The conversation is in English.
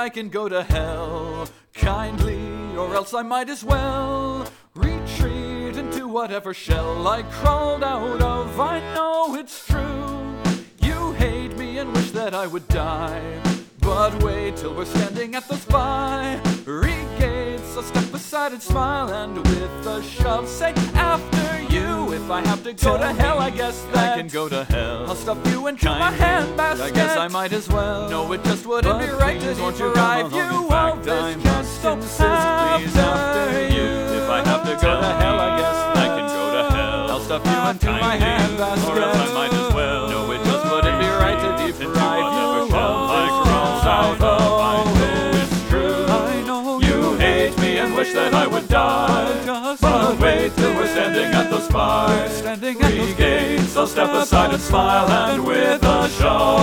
I can go to hell kindly, or else I might as well retreat into whatever shell I crawled out of. I know it's true, you hate me and wish that I would die, but wait till we're standing at those fiery gates. I'll step aside and smile, and with a shove say after you. If I have to go to hell, I guess that I can go to hell. I'll stuff you into my handbasket. I guess I might as well. No, it just wouldn't be right to deprive you of this chance. So after you. If I have to go to hell, I guess I can go to hell. I'll stuff you into my handbasket, or else I might as well. No, it just wouldn't be right to deprive you of this chance. It's true. I know you hate me and wish that I would die, but wait till we're standing at those fiery gates. I'll step aside and smile, and with a show